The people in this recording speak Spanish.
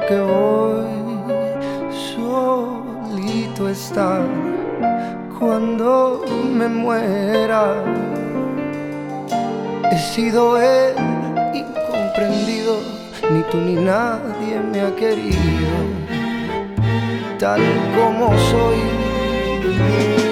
que voy solito estar cuando me muera. He sido el incomprendido, ni tú ni nadie me ha querido tal como soy.